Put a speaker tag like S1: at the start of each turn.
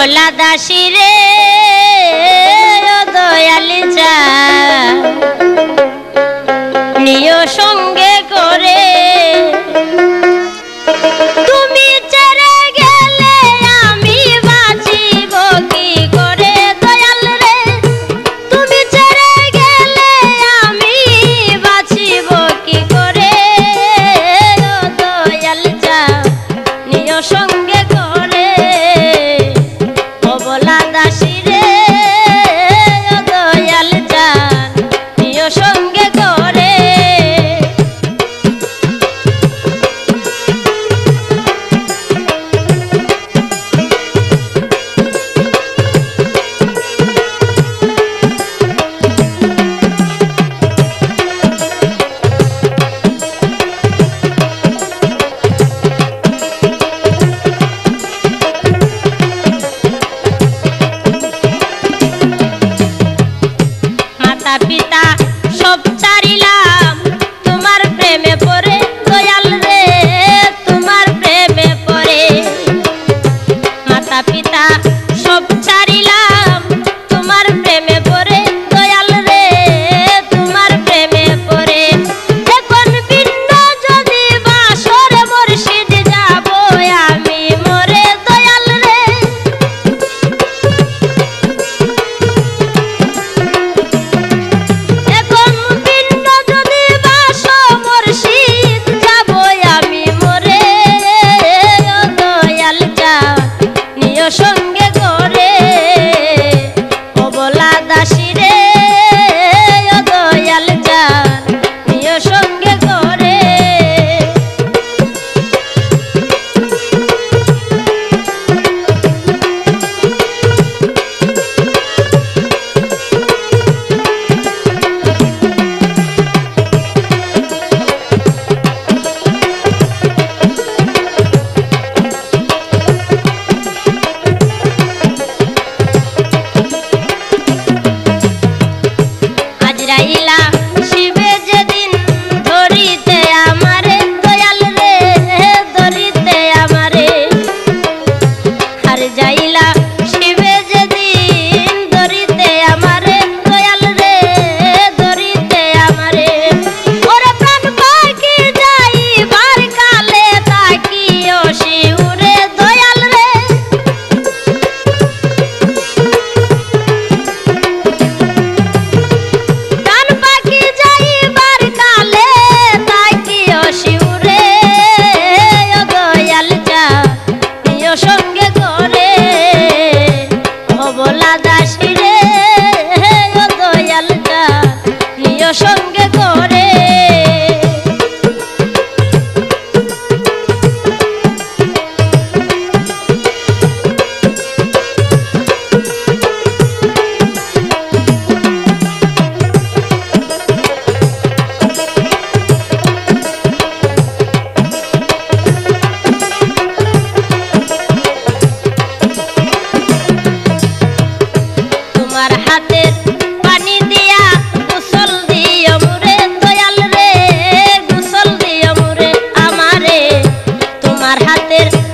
S1: অবলা দাসী রে ও দয়ালি চা নিয় সঙ্গে করে তুমি ছেড়ে গেলে আমি বাঁচিব কি করে দয়াল রে তুমি ছেড়ে গেলে আমি বাঁচিব কি করে ও দয়াল চা নিয় সঙ্গে করে অবলা দাসী রে ও দয়াল চা নিয় সঙ্গে করে পিতা সব ছাড়িলাম তোমার প্রেমে পড়ে দয়াল রে তোমার প্রেমে পড়ে মাতা পিতা সব ছাড়িলাম তোমার প্রেমে পড়ে দয়াল রে তোমার প্রেমে পড়ে এখন ভিন্ন যদি বাসরে মুর্শিদ যাব আমি মরে দয়াল রে সঙ্গে করে অবলা দাসী রে ও দয়াল চান নিয় সঙ্গে করে আজরাইলা শিবে যেদিন ধরিতে আমারে দয়াল রে ধরিতে আমারে আর যাইলা শিবে যেদিন ধরিতে আমারে দয়াল রে ধরিতে আমারে ওরে প্রাণ পাখি যাইবার কালে তাকিও শিউরে দয়াল রে সঙ্গে করে অবলা দাসী রে ও দয়াল চা নিয় সঙ্গে করে হাতের পানি দিয়া গোসল দিও মুরে দয়াল রে গোসল দিও মুরে আমারে তোমার হাতের